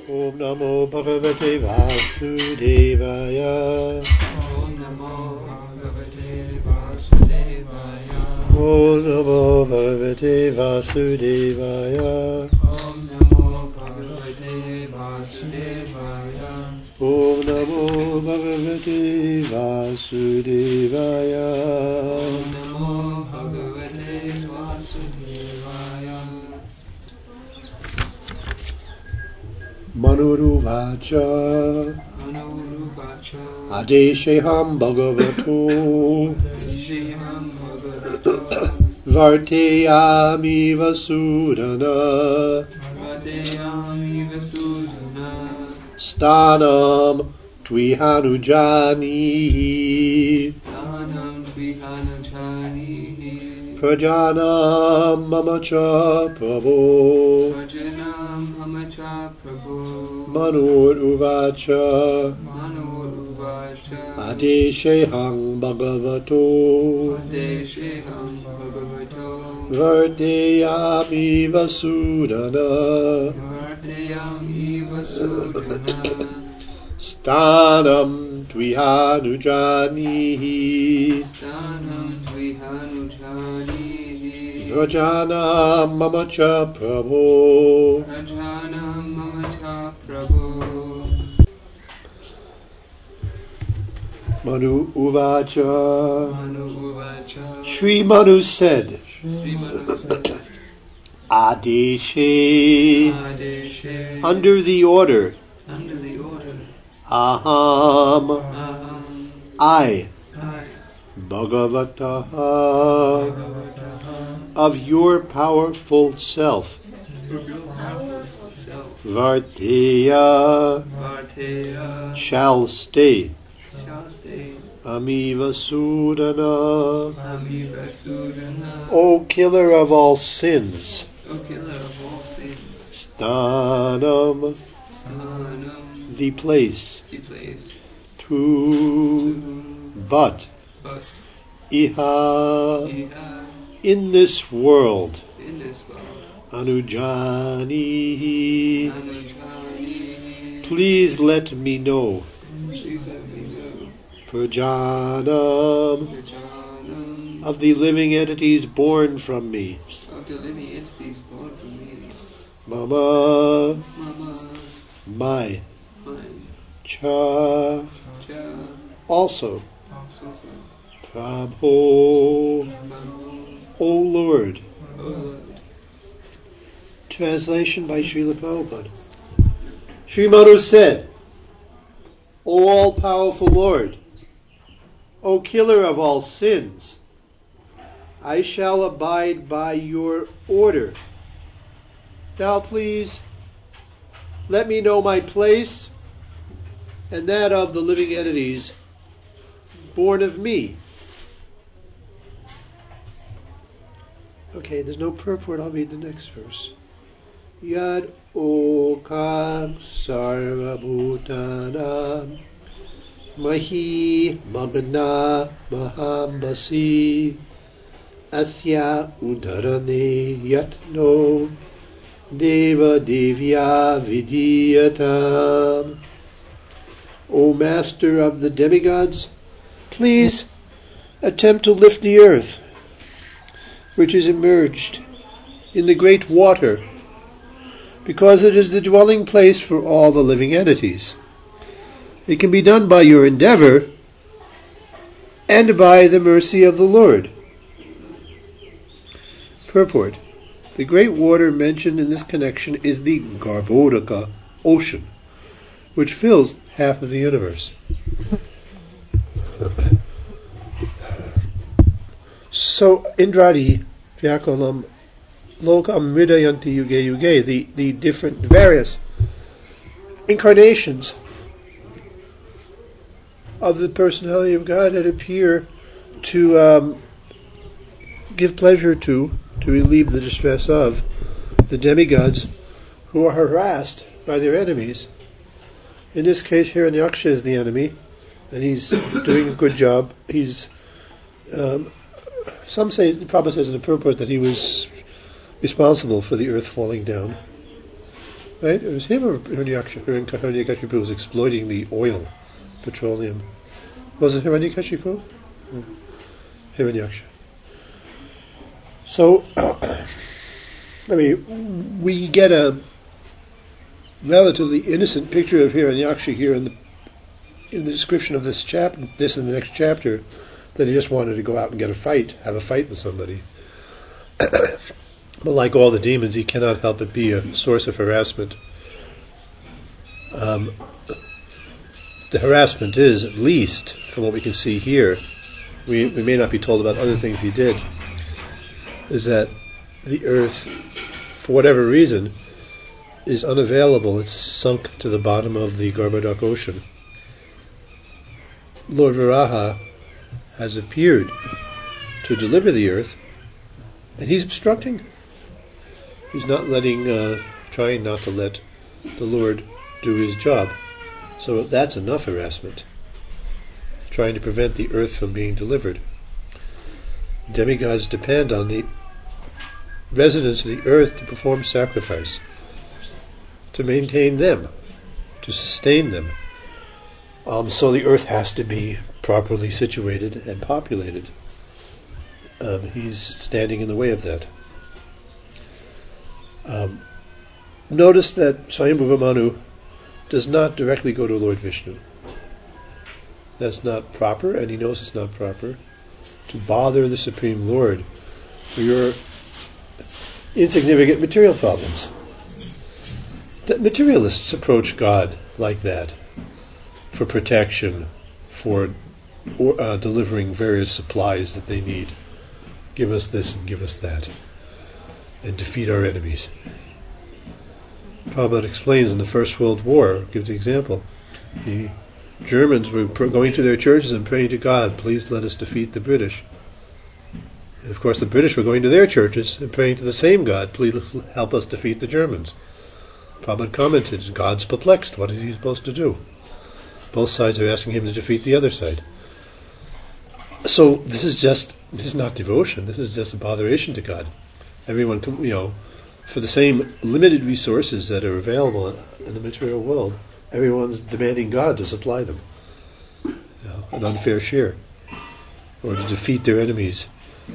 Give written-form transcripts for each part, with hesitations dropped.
Om Namo Bhagavate Vasudevaya. Om Namo Bhagavate Vasudevaya. Om Namo Bhagavate Vasudevaya. Om Namo Bhagavate Vasudevaya. Om Namo Bhagavate Vasudevaya. Om Namo Bhagavate Vasudevaya. Manuruvacha Manuruvacha Adesheham Bhagavato Adesheham Bhagavato Varteyami Vasudana Varteyami Vasudana Stanam Tvihanujani Dhanam Vihanachani Prajanam Mamacha Prabho Vajanam Hamacha Prabhu Manuruvacha Manuruvacha Adesheham Bhagavato Adesheham Bhagavato Vardeyami Vasudana Vardeyami Vasudana Stanam Tvihanujani Stanam Vihanachani Prajanam Mamacha Prabho Vajanam Hamacha Prabhu Manu Uvacha Manuruvacha Shri Manu said Sri Manu said Adeshe Adeshe under the order under the order Aham Aham I I Bhagavataha Bhagavataha of your powerful self self Varteya Varteya shall stay shall stay Amiva Sudana Amiva Sudana O killer of all sins O killer of all sins Stanam Stanam the place the place to but Iha Iha in this world in this world Anujani Anujani please let me know please let me know Prajanam Prajanam of the living entities born from me of the living entities born from me Mama Mama my mine Cha Cha also also Prabho Prabhu O Lord O Lord Translation by Srila Prabhupada. Sri Manu said, O all-powerful Lord, O killer of all sins, I shall abide by your order. Now please, let me know my place and that of the living entities born of me. Okay, there's no purport. I'll read the next verse. Yad okam sarva bhutanam mahi magna mahambasi asya udarane yatno deva devya vidiyatam. O Master of the demigods, please attempt to lift the earth, which is immersed in the great water, because it is the dwelling place for all the living entities. It can be done by your endeavor and by the mercy of the Lord. Purport. The great water mentioned in this connection is the Garbhodaka ocean, which fills half of the universe. So, Indradi Vyakulam Lokam Mridayanti Yuge Yuge, the different, various incarnations of the personality of God that appear to give pleasure to relieve the distress of the demigods who are harassed by their enemies. In this case, Hiranyaksha is the enemy, and he's doing a good job. He's some say, the Prabhupada says in the purport that he was responsible for the earth falling down. Right? It was him or Hiranyakashipu was exploiting the oil, petroleum. Was it Hiranyakashipu? Hiranyaksha. So, we get a relatively innocent picture of Hiranyaksha here in the description of this chapter, this in the next chapter, that he just wanted to go out and have a fight with somebody. But like all the demons, he cannot help but be a source of harassment. The harassment is, at least from what we can see here, we may not be told about other things he did, is that the earth, for whatever reason, is unavailable. It's sunk to the bottom of the Garbhodak ocean. Lord Varaha has appeared to deliver the earth, and he's obstructing. He's not trying not to let the Lord do his job. So that's enough harassment, trying to prevent the earth from being delivered. Demigods depend on the residents of the earth to perform sacrifice, to maintain them, to sustain them. So the earth has to be properly situated and populated. He's standing in the way of that. Notice that Swayambhuva Manu does not directly go to Lord Vishnu. That's not proper, and he knows it's not proper to bother the Supreme Lord for your insignificant material problems. The materialists approach God like that, for protection, for delivering various supplies that they need. Give us this and give us that, and defeat our enemies. Prabhupada explains in the First World War, gives the example. The Germans were going to their churches and praying to God, please let us defeat the British. And of course the British were going to their churches and praying to the same God, please help us defeat the Germans. Prabhupada commented, God's perplexed, what is he supposed to do? Both sides are asking him to defeat the other side. So this is not devotion, this is just a botheration to God. Everyone, for the same limited resources that are available in the material world, everyone's demanding God to supply them. An unfair share. Or to defeat their enemies.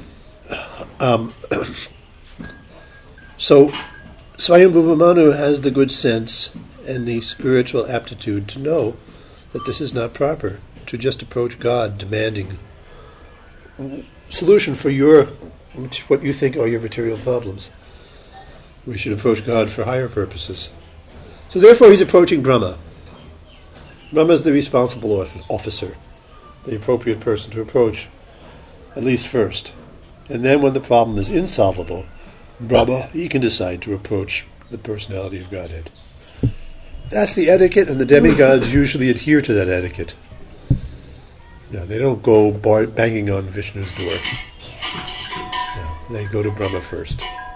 So Swayambhuva Manu has the good sense and the spiritual aptitude to know that this is not proper, to just approach God demanding solution for what you think are your material problems. We should approach God for higher purposes. So therefore he's approaching Brahma. Brahma is the responsible officer, the appropriate person to approach, at least first. And then when the problem is insolvable, Brahma, he can decide to approach the personality of Godhead. That's the etiquette, and the demigods usually adhere to that etiquette. They don't go banging on Vishnu's door. They go to Brahma first.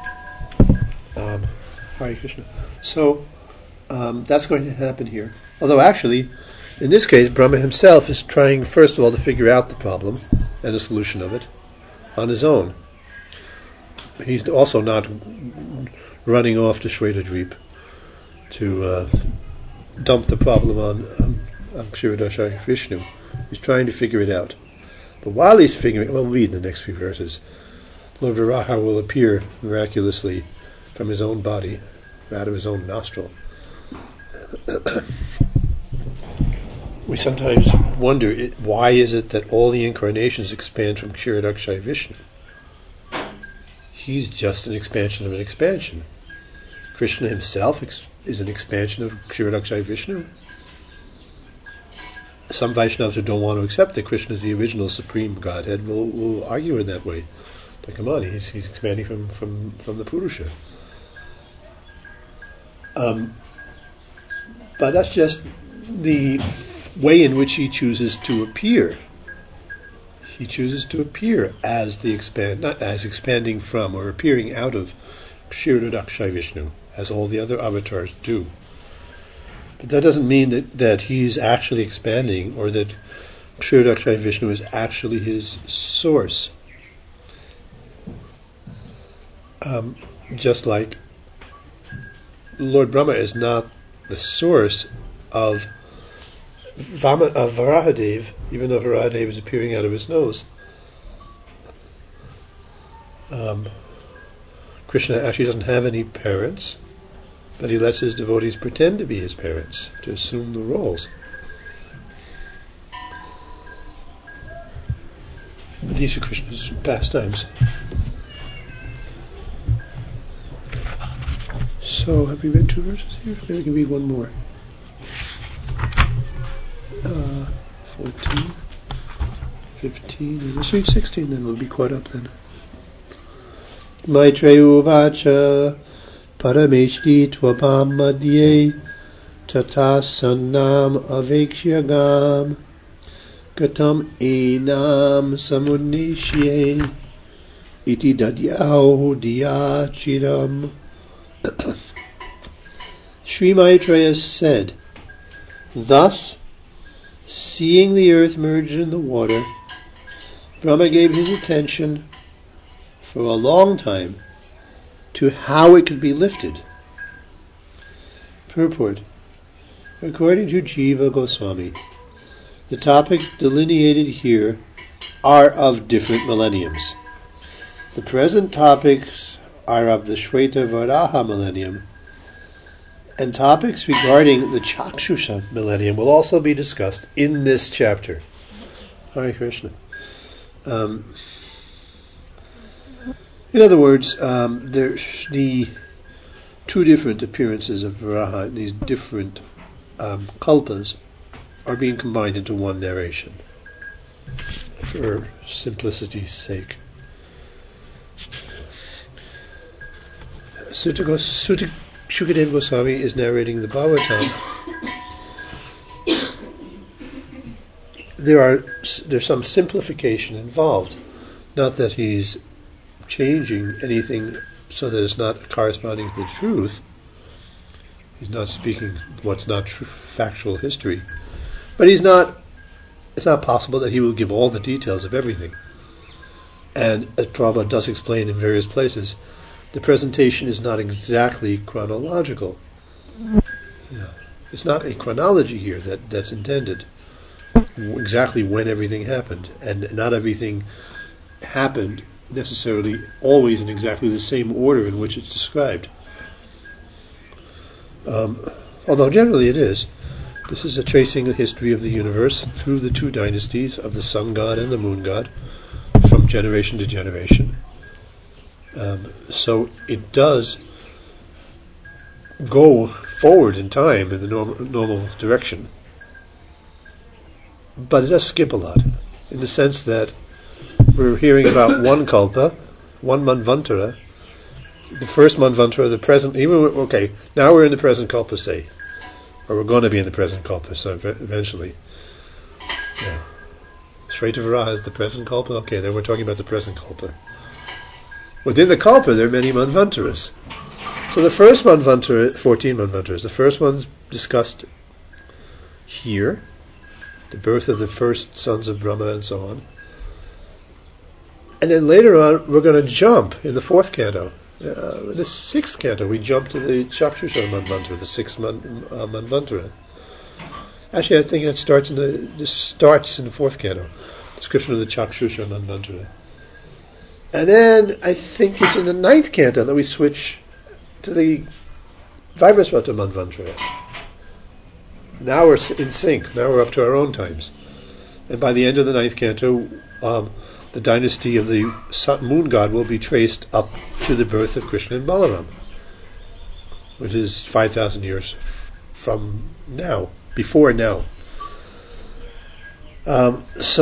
Hare Krishna. So that's going to happen here. Although actually, in this case, Brahma himself is trying first of all to figure out the problem and a solution of it on his own. He's also not running off to Shvetadvip to dump the problem on Kshirodakashayi Vishnu. He's trying to figure it out. But while he's figuring it, we'll read in the next few verses, Lord Varaha will appear miraculously from his own body, out of his own nostril. We sometimes wonder, why is it that all the incarnations expand from Kshirodakashayi Vishnu? He's just an expansion of an expansion. Krishna himself is an expansion of Kshirodakashayi Vishnu. Some Vaishnavas who don't want to accept that Krishna is the original supreme Godhead will argue in that way. Like, come on, he's expanding from the Purusha. But that's just the way in which he chooses to appear. He chooses to appear as not as expanding from or appearing out of Kshirodakashayi Vishnu, as all the other avatars do. But that doesn't mean that he's actually expanding, or that Kshirodakashayi Vishnu is actually his source. Just like Lord Brahma is not the source of Varahadev, even though Varahadev is appearing out of his nose. Krishna actually doesn't have any parents, but he lets his devotees pretend to be his parents, to assume the roles. These are Krishna's pastimes. So, have we read 2 verses here? Maybe we can read one more. 14, 15, let's read 16, then we'll be caught up then. Maitreya Uvacha Parameshti Tvapam Madhye Tata Sannam Avekshyagam Gatam Enam Samunishye Iti Dadyau Diyachiram. Sri Maitreya said, thus, seeing the earth merged in the water, Brahma gave his attention for a long time to how it could be lifted. Purport. According to Jiva Goswami, the topics delineated here are of different millenniums. The present topics are of the Shweta Varaha millennium, and topics regarding the Chakshusha millennium will also be discussed in this chapter. Hare Krishna. In other words, there's the 2 different appearances of Varaha in these different kalpas are being combined into one narration for simplicity's sake. Shukadeva Goswami is narrating the Bhagavatam. There's some simplification involved. Not that he's changing anything so that it's not corresponding to the truth. He's not speaking what's not factual history. But it's not possible that he will give all the details of everything. And as Prabhupada does explain in various places, the presentation is not exactly chronological. It's not a chronology here that's intended, exactly when everything happened, and not everything happened necessarily always in exactly the same order in which it's described. Although generally it is. This is a tracing the history of the universe through the 2 dynasties of the sun god and the moon god, from generation to generation. So it does go forward in time in the normal direction. But it does skip a lot, in the sense that we're hearing about one kalpa, one manvantara, the first manvantara, the present, now we're in the present kalpa, say, or we're going to be in the present kalpa, so eventually. Yeah. Shweta Varaha is the present kalpa, okay, then we're talking about the present kalpa. Within the kalpa, there are many manvantaras. So the first manvantara, 14 manvantaras, the first one's discussed here, the birth of the first sons of Brahma and so on. And then later on, we're going to jump in the 4th canto. The 6th canto, we jump to the Chakshusha manvantara, the 6th manvantara. Actually, I think this starts in the 4th canto, description of the Chakshusha manvantara. And then I think it's in the 9th canto that we switch to the Vairasvata manvantara. Now we're in sync. Now we're up to our own times. And by the end of the 9th canto, the dynasty of the moon god will be traced up to the birth of Krishna and Balaram, which is 5,000 years from now, before now. But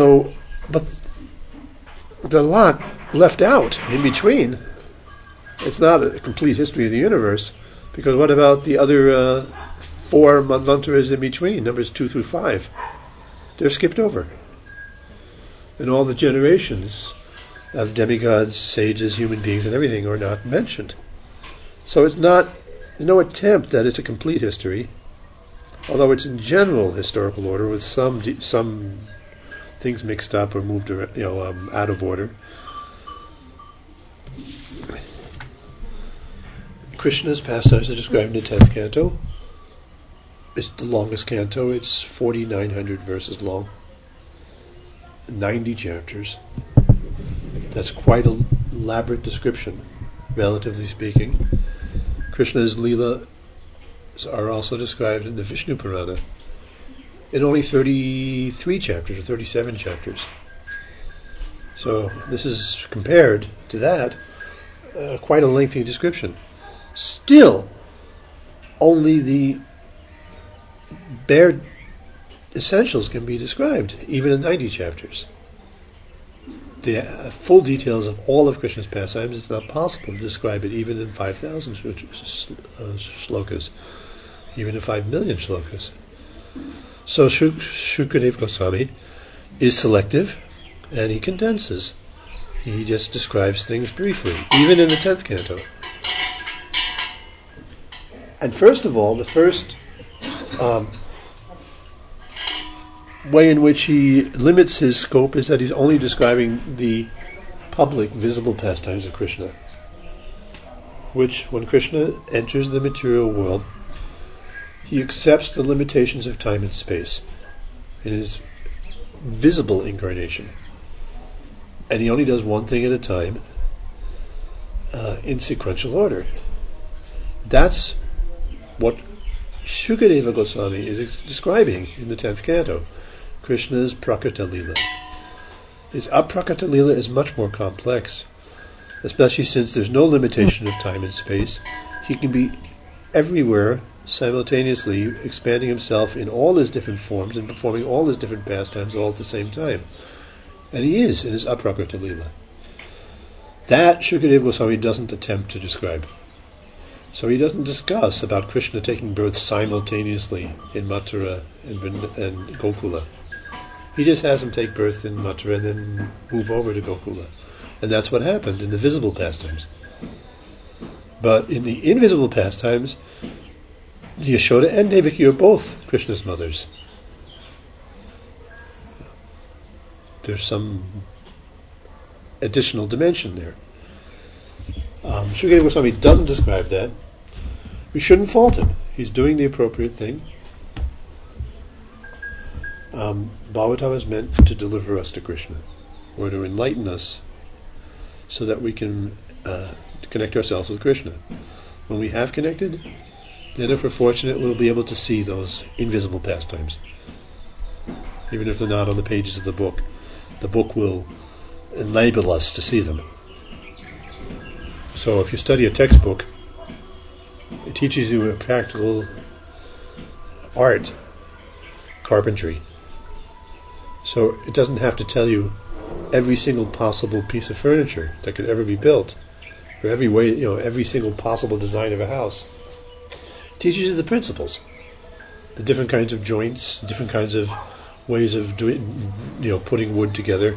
the lot left out in between. It's not a complete history of the universe, because what about the other 4 manvantaras in between, numbers 2 through 5? They're skipped over. And all the generations of demigods, sages, human beings, and everything are not mentioned. So there's no attempt that it's a complete history, although it's in general historical order with some things mixed up or moved out of order. Krishna's pastimes are described in the 10th canto. It's the longest canto. It's 4,900 verses long. 90 chapters. That's quite an elaborate description, relatively speaking. Krishna's Leela are also described in the Vishnu Purana in only 33 chapters or 37 chapters. So this is, compared to that, quite a lengthy description. Still, only the bare essentials can be described, even in 90 chapters. The full details of all of Krishna's pastimes, it's not possible to describe it even in 5,000 shlokas, even in 5 million shlokas. So Shukadeva Goswami is selective, and he condenses. He just describes things briefly, even in the 10th canto. And first of all, the first way in which he limits his scope is that he's only describing the public, visible pastimes of Krishna, which, when Krishna enters the material world, he accepts the limitations of time and space in his visible incarnation. And he only does one thing at a time, in sequential order. That's what Shukadeva Goswami is describing in the 10th canto, Krishna's Prakata Leela. His Aprakata Leela is much more complex, especially since there's no limitation of time and space. He can be everywhere simultaneously, expanding himself in all his different forms and performing all his different pastimes all at the same time. And he is in his Aprakata Leela. That Shukadeva Goswami doesn't attempt to describe. So he doesn't discuss about Krishna taking birth simultaneously in Mathura and Gokula. He just has him take birth in Mathura and then move over to Gokula. And that's what happened in the visible pastimes. But in the invisible pastimes, Yashoda and Devaki are both Krishna's mothers. There's some additional dimension there. Shukadeva Goswami doesn't describe that. We shouldn't fault him. He's doing the appropriate thing. Bhagavatam is meant to deliver us to Krishna, or to enlighten us so that we can connect ourselves with Krishna. When we have connected, then if we're fortunate, we'll be able to see those invisible pastimes. Even if they're not on the pages of the book will enable us to see them. So if you study a textbook, it teaches you a practical art, carpentry. So it doesn't have to tell you every single possible piece of furniture that could ever be built, or every way, every single possible design of a house. It teaches you the principles, the different kinds of joints, different kinds of ways of doing, putting wood together.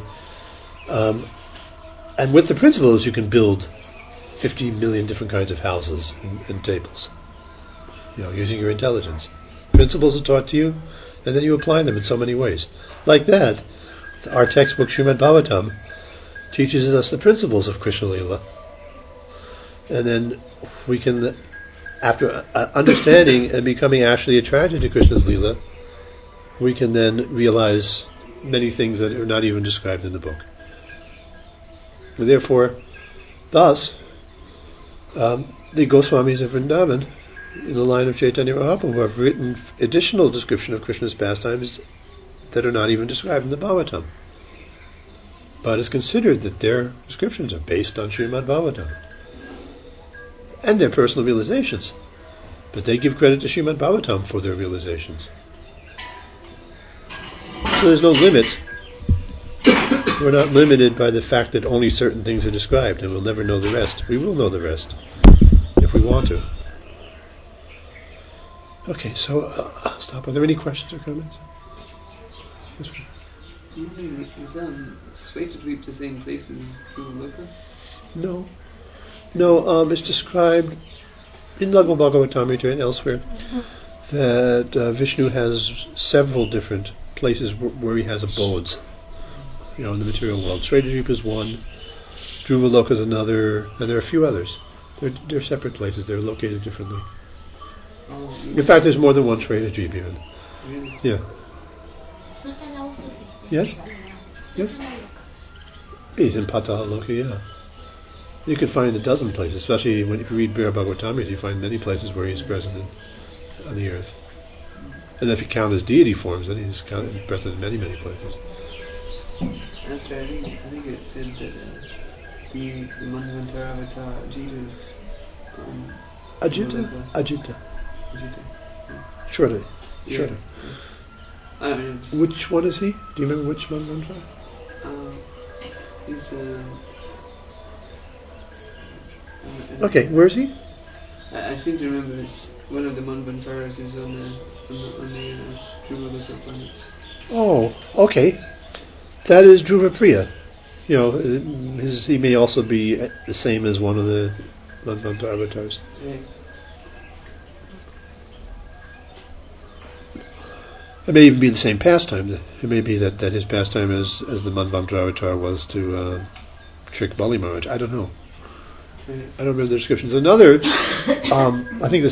And with the principles, you can build 50 million different kinds of houses and tables, using your intelligence. Principles are taught to you, and then you apply them in so many ways. Like that, our textbook Srimad Bhagavatam teaches us the principles of Krishna Leela. And then we can, after understanding and becoming actually attracted to Krishna's Leela, we can then realize many things that are not even described in the book. And therefore, thus, the Goswamis of Vrindavan, in the line of Chaitanya Mahaprabhu, have written additional description of Krishna's pastimes that are not even described in the Bhagavatam. But it's considered that their descriptions are based on Srimad Bhagavatam and their personal realizations. But they give credit to Srimad Bhagavatam for their realizations. So there's no limit. We're not limited by the fact that only certain things are described and we'll never know the rest. We will know the rest if we want to. Okay, so I'll stop. Are there any questions or comments? Yes, Is Sweta Dweep the same place as Dhruva Loka? No, it's described in Lagma Bhagavatamrita and elsewhere that Vishnu has several different places where he has abodes, in the material world. Sweta Dweep is one, Dhruva Loka is another, and there are a few others. They're separate places. They're located differently. Oh, In fact, there's more than one Srinaji even. really? Yeah. Yes? Yes? He's in Patala-loka, yeah. You could find a dozen places, especially if you read Brihad Bhagavatamrita, you find many places where he's present on the earth. And if you count his deity forms, then he's present in many, many places. That's right. I think it said that the Manvantara avatar Ajita is Ajita? Ajita. Surely. Yeah. Surely. I mean, it's, Which one is he? Do you remember which Manvantara? he's Okay, where is he? I seem to remember it's one of the Manvantaras is on the Dhruva planet. Oh, okay. That is Dhruva Priya. You know, he may also be the same as one of the Manvantara avatars. Right. It may even be the same pastime. It may be that his pastime as the Manvantara avatar was to trick Bali Maharaj. I don't know. I don't remember the descriptions. Another, I think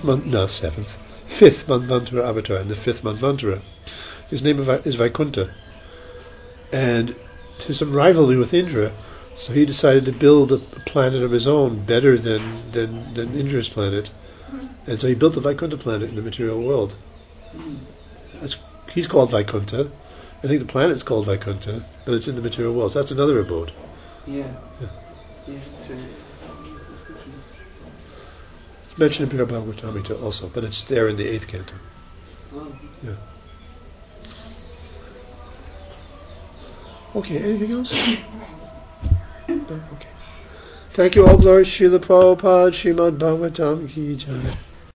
fifth Manvantara avatar, and the fifth Manvantara, his name is Vaikuntha. And there's some rivalry with Indra, so he decided to build a planet of his own better than Indra's planet. And so he built the Vaikuntha planet in the material world. He's called Vaikuntha. I think the planet's called Vaikuntha, but it's in the material world. So that's another abode. Yeah, that's right. It's mentioned in Brihad Bhagavatamrita also, but it's there in the 8th canto. Oh. Yeah. Okay, anything else? No? Okay. Thank you, Lord Srila Prabhupada, Srimad Bhagavatam Ki Jai.